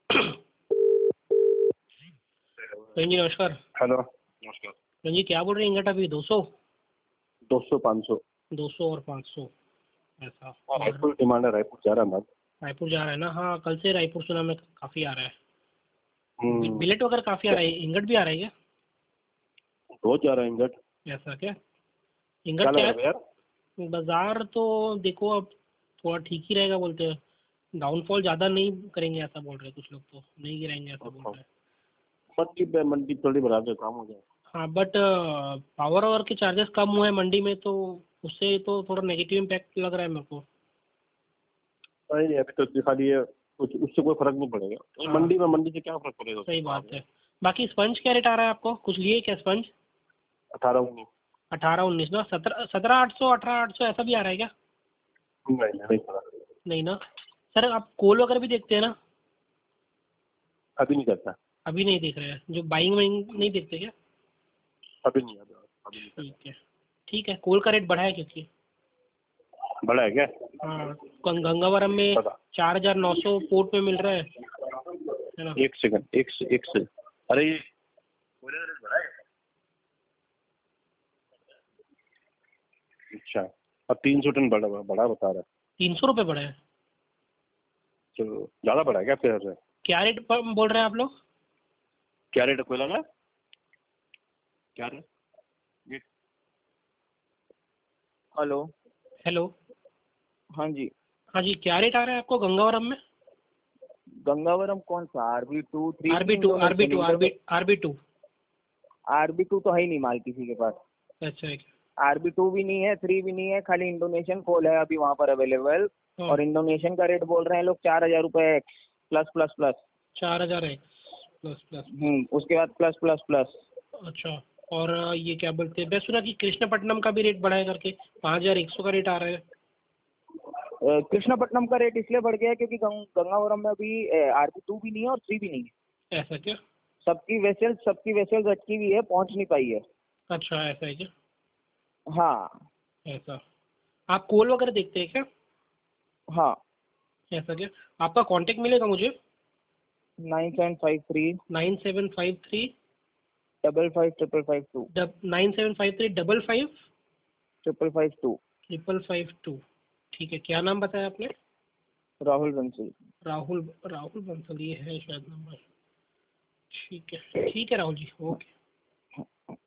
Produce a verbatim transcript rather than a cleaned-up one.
जी नमस्कार। हेलो नमस्कार जी क्या बोल रहे हैं इंगट अभी दो सौ दो सौ पाँच सौ दो सौ और पाँच सौ ऐसा। और रायपुर डिमांड है, रायपुर जा रहा है माल। रायपुर जा रहा है ना? हाँ कल से रायपुर सुना में काफ़ी आ रहा है। बि- हम्म, बिलेट वगैरह काफ़ी आ रहा है, इंगट भी आ रहा है क्या? रोज जा रहा है इंगट। ऐसा क्या? क्या इंगट क्या लग रहा है है? यार? बाजार तो देखो अब थोड़ा ठीक ही रहेगा बोलते हैं, डाउनफॉल ज़्यादा नहीं करेंगे ऐसा बोल रहे हैं कुछ लोग, तो नहीं गिराएंगे ऐसा बोल रहे हैं। मंडी पे मंडी थोड़ी बढ़ा दे, काम हो जाए। हाँ बट पावर ओवर के चार्जेस कम हुए हैं मंडी में, तो उससे तो थोड़ा नेगेटिव इम्पैक्ट लग रहा है मेरे को। नहीं अभी तो दिखा दिए, कुछ उससे कोई फर्क नहीं पड़ेगा। ये हाँ मंडी में मंडी से क्या फर्क पड़ेगा? सही बात है। बाकी स्पंज क्या रेट आ रहा है आपको? कुछ लिए क्या स्पंज? अठारह उन्नीस। अठारह उन्नीस ना? सत्रह सत्रह आठ सौ अठारह आठ सौ ऐसा भी आ रहा है क्या? नहीं नहीं पड़ा। नहीं ना? सर आप कोल वगैरह भी देखते हैं ना? अभी नहीं करता। अभी नहीं देख रहे हैं, जो बाइंग वाइंग नहीं देखते क्या? अभी नहीं अभी अभी नहीं ठीक है ठीक है। कोल का रेट बढ़ा है क्योंकि करता। बड़ा है क्या? हाँ गं- गंगावरम में पता। चार हजार नौ सौ पोर्ट में मिल रहा है है ना? एक सेकंड, एक से एक से अरे ये कोयले का रेट बढ़ा है। अच्छा, अब तीन सौ टन बढ़ा बड़ा बता रहा है। तीन सौ रुपये बढ़ा है? तो ज्यादा बढ़ा है क्या फिर से? क्या रेट पर बोल रहे हैं आप लोग? क्या रेट है कोयला का? क्या रेट? ये हेलो। हेलो। हाँ जी। हाँ जी, क्या रेट आ रहा है आपको गंगावरम में? गंगावरम कौन सा? RB two three R B two R B two R B R B two RB two तो है ही नहीं माल किसी के पास। अच्छा है। आरबी टू भी नहीं है, थ्री भी नहीं है, खाली इंडोनेशियन कोल है अभी वहाँ पर अवेलेबल। हाँ और इंडोनेशियन का रेट बोल रहे हैं लोग चार हजार रुपए प्लस प्लस प्लस। चार हजार एक्स प्लस प्लस। हम्म उसके बाद प्लस प्लस प्लस। अच्छा। और अ, ये क्या बोलते हैं, मैं सुना कि कृष्णपट्टनम का भी रेट बढ़ा है करके, पाँच हजार एक सौ का रेट आ रहा है। अ, कृष्णपट्टनम का रेट इसलिए बढ़ गया है क्योंकि गंग, गंगावरम में अभी आरबी टू भी नहीं है और थ्री भी नहीं है। ऐसा क्या? सबकी वेसल सबकी वेसल अटकी हुई है, पहुंच नहीं पाई है। अच्छा ऐसा है क्या? हाँ। ऐसा। आप कोल वगैरह देखते हैं क्या? हाँ। ऐसा क्या? आपका कांटेक्ट मिलेगा मुझे? Nine seven five three nine seven five three double five triple five two nine seven five three double five triple five two. Triple five two. ठीक है, क्या नाम बताया आपने? राहुल बंसल। राहुल राहुल बंसल, ये है शायद नंबर। ठीक है ठीक है राहुल जी, ओके।